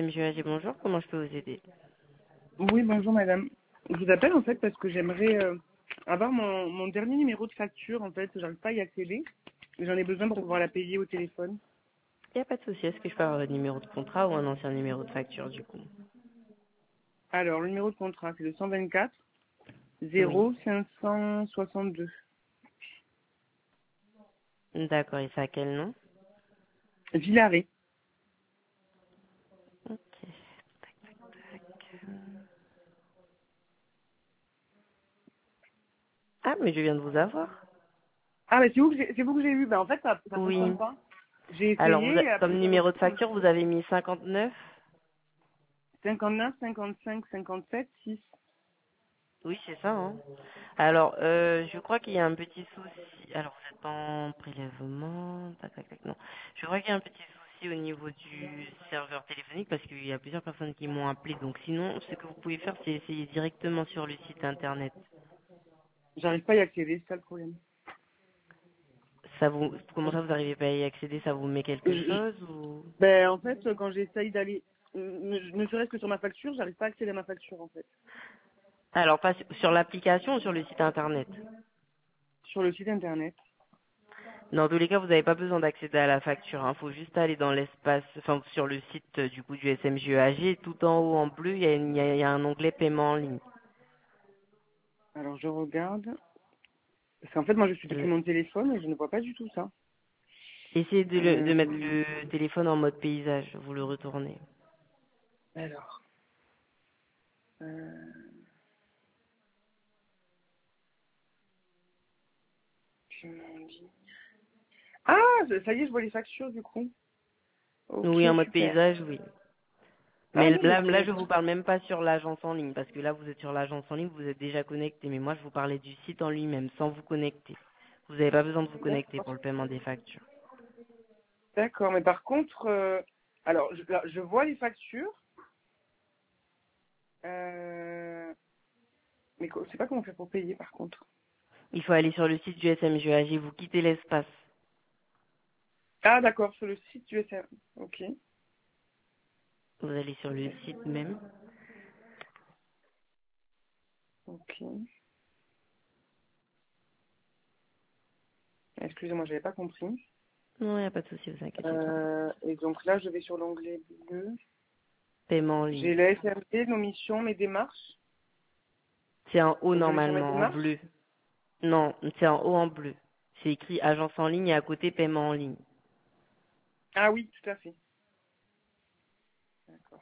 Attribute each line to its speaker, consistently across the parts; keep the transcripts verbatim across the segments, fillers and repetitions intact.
Speaker 1: M G A G, bonjour, comment je peux vous aider?
Speaker 2: Oui, bonjour madame. Je vous appelle en fait parce que j'aimerais euh, avoir mon, mon dernier numéro de facture en fait. J'arrive pas à y accéder. J'en ai besoin pour pouvoir la payer au téléphone.
Speaker 1: Il n'y a pas de souci, est-ce que je peux avoir votre numéro de contrat ou un ancien numéro de facture du coup?
Speaker 2: Alors, le numéro de contrat, c'est le cent vingt-quatre
Speaker 1: Oui.
Speaker 2: zéro cinq cent soixante-deux.
Speaker 1: D'accord, et c'est à quel nom?
Speaker 2: Villaret.
Speaker 1: Ok. Tac, tac, tac. Ah, mais je viens de vous avoir.
Speaker 2: Ah, mais c'est vous que j'ai c'est vous que j'ai eu. Ben, en fait, ça ça
Speaker 1: Oui.
Speaker 2: fonctionne pas. J'ai
Speaker 1: Alors, vous
Speaker 2: essayé
Speaker 1: a-
Speaker 2: et
Speaker 1: comme
Speaker 2: après, j'arrive
Speaker 1: numéro de
Speaker 2: pas.
Speaker 1: facture, vous avez mis cinquante-neuf?
Speaker 2: cinquante-neuf, cinquante-cinq, cinquante-sept, six.
Speaker 1: Oui, c'est ça, hein. Alors, euh, je crois qu'il y a un petit souci. Alors, vous êtes en prélèvement. Tac, tac, tac, non. Je crois qu'il y a un petit souci au niveau du serveur téléphonique parce qu'il y a plusieurs personnes qui m'ont appelé. Donc, sinon, ce que vous pouvez faire, c'est essayer directement sur le site internet.
Speaker 2: J'arrive pas à y accéder, c'est ça le problème.
Speaker 1: Ça vous, comment ça, vous n'arrivez pas à y accéder? Ça vous met quelque
Speaker 2: Je- je-
Speaker 1: chose ou?
Speaker 2: ben, en fait, quand j'essaye d'aller, euh, ne, ne serait-ce que sur ma facture, j'arrive pas à accéder à ma facture en fait.
Speaker 1: Alors, pas sur sur l'application ou sur le site internet?
Speaker 2: Sur le site internet.
Speaker 1: Dans tous les cas, vous n'avez pas besoin d'accéder à la facture. Il faut juste aller dans l'espace, enfin sur le site euh, du coup du S M G E A G. Tout en haut en bleu, il y a, une- il y a- il y a un onglet paiement en ligne.
Speaker 2: Alors, je regarde. Parce qu'en fait, moi, je suis depuis
Speaker 1: Euh,
Speaker 2: mon téléphone et je ne vois pas du tout ça.
Speaker 1: Essayez de, le- de mettre
Speaker 2: Euh,
Speaker 1: le téléphone en mode paysage. Vous le retournez.
Speaker 2: alors. Euh, je m'en dis- Ah, ça y est, je vois les factures du coup. Ok,
Speaker 1: Oui, en mode
Speaker 2: super.
Speaker 1: paysage, oui.
Speaker 2: Ah
Speaker 1: Mais
Speaker 2: non, mais
Speaker 1: là, là,
Speaker 2: c'est...
Speaker 1: je vous parle même pas sur l'agence en ligne, parce que là, vous êtes sur l'agence en ligne, vous êtes déjà connecté. Mais moi, je vous parlais du site en lui-même, sans vous connecter. Vous n'avez pas besoin de vous connecter
Speaker 2: D'accord.
Speaker 1: pour le paiement des factures.
Speaker 2: D'accord, mais par contre, euh, alors, je, là, je vois les factures, euh, mais co- je sais pas comment faire pour payer par contre.
Speaker 1: Il faut aller sur le site du S M G E A G, vous quittez l'espace.
Speaker 2: Ah, d'accord, sur le site du S M. Ok.
Speaker 1: Vous allez sur le site même.
Speaker 2: Ok. Excusez-moi, j'avais pas compris.
Speaker 1: Non, il n'y a pas de souci, vous inquiétez pas.
Speaker 2: Euh, et donc là, je vais sur l'onglet bleu.
Speaker 1: Paiement en ligne.
Speaker 2: J'ai la S M P, nos missions, mes démarches.
Speaker 1: C'est en haut
Speaker 2: Donc je vais sur mes
Speaker 1: normalement, en
Speaker 2: démarches.
Speaker 1: bleu. Non, c'est en haut en bleu. C'est écrit agence en ligne et à côté paiement en ligne.
Speaker 2: Ah oui, tout à fait. D'accord.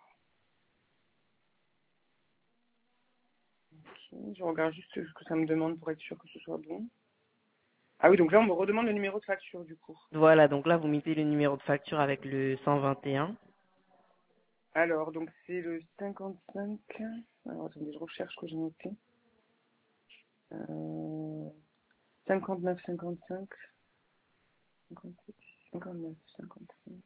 Speaker 2: Ok. Je regarde juste ce que ça me demande pour être sûr que ce soit bon. Ah oui, donc là, on me redemande le numéro de facture, du coup.
Speaker 1: Voilà, donc là vous mettez le numéro de facture avec le cent vingt et un.
Speaker 2: Alors, donc c'est le cinquante-cinq. Alors, attendez, je recherche ce que j'ai noté. Euh, cinquante-neuf, cinquante-cinq. cinquante-sept, cinquante-neuf, cinquante-cinq.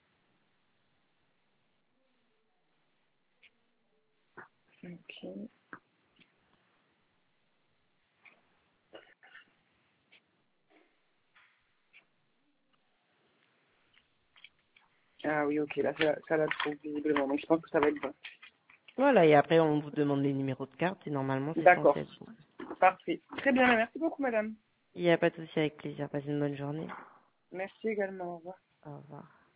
Speaker 2: Ok. Ah oui, ok, là, ça, ça la trouve visiblement. Donc, je pense que ça va être bon.
Speaker 1: Voilà, et après on vous demande les numéros de carte et normalement c'est censé
Speaker 2: D'accord.
Speaker 1: être bon.
Speaker 2: Parfait. Très bien, merci beaucoup, madame.
Speaker 1: Il n'y a pas de souci, avec plaisir. Passez une bonne journée.
Speaker 2: Merci également. Au revoir.
Speaker 1: Au revoir.